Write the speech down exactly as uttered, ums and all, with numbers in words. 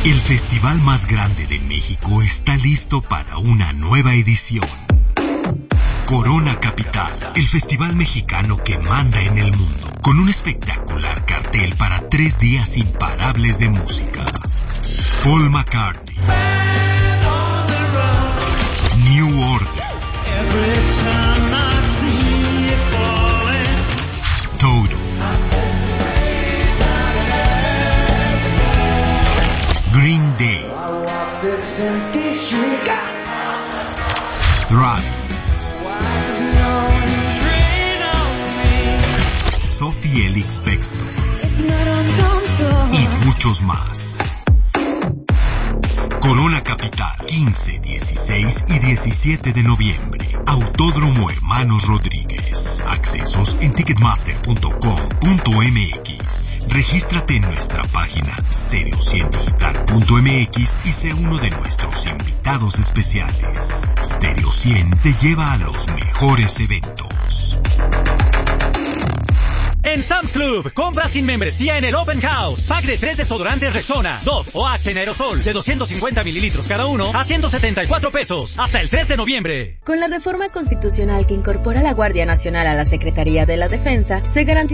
El festival más grande de México está listo para una nueva edición. Corona Capital, el festival mexicano que manda en el mundo, con un espectacular cartel para tres días imparables de música. Paul McCartney, New Order, Toto, Green Day, Thrice, Sophie Elix Bextor y muchos más. Corona Capital, quince, dieciséis y diecisiete de noviembre. Autódromo Hermanos Rodríguez. Accesos en ticketmaster punto com punto m x. Regístrate en nuestra página stereo cien digital punto m x y sé uno de nuestros invitados especiales. Stereo cien te lleva a los mejores eventos. En Sam's Club, compra sin membresía en el Open House. Pack de tres desodorantes Rexona, Dove o Axe en aerosol de doscientos cincuenta mililitros cada uno a ciento setenta y cuatro pesos. Hasta el tres de noviembre. Con la reforma constitucional que incorpora la Guardia Nacional a la Secretaría de la Defensa, se garantiza